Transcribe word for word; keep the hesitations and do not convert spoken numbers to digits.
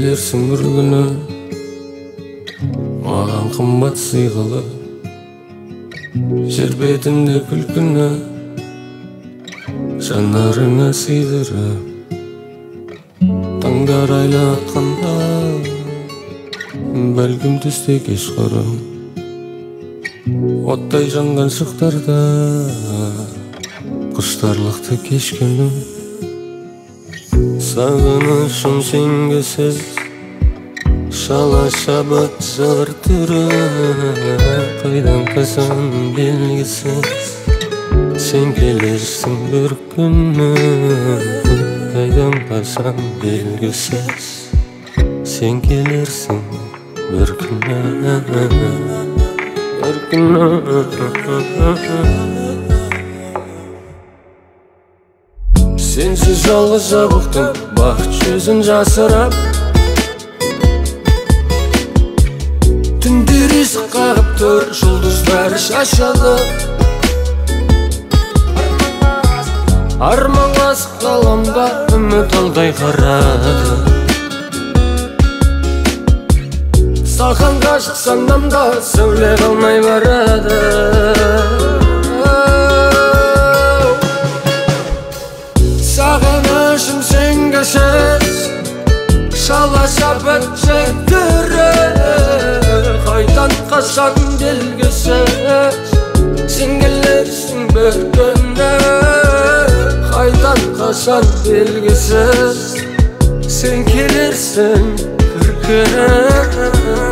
келерсің бір күні маған қымбат сыйғылы жер бетінде күлкіні жанарыңа сыйдырып таңдар айлатқанда бәлкім түсте кешқұрым оттай жанған шықтарда құштарлықты кешкенім сағынышым сенгісіз шала шабыт жыр түрі қайдан қашан белгісіз сен келерсің бір күні қайдан қашан белгісіз сен келерсің бір күні бір күні сенсіз жалғыз жабықтым бақыт жүзін жасырап түндер есік қағып тұр жұлдыздар шашады арманға асық ғаламда үміт алдай қарады саған ғашық санамда сәуле қалмай барады сағынышым сенгісіз шала шабыт жыр түрі қайдан қашан белгісіз сен келерсің бір күні қайдан қашан белгісіз сен келерсің бір күні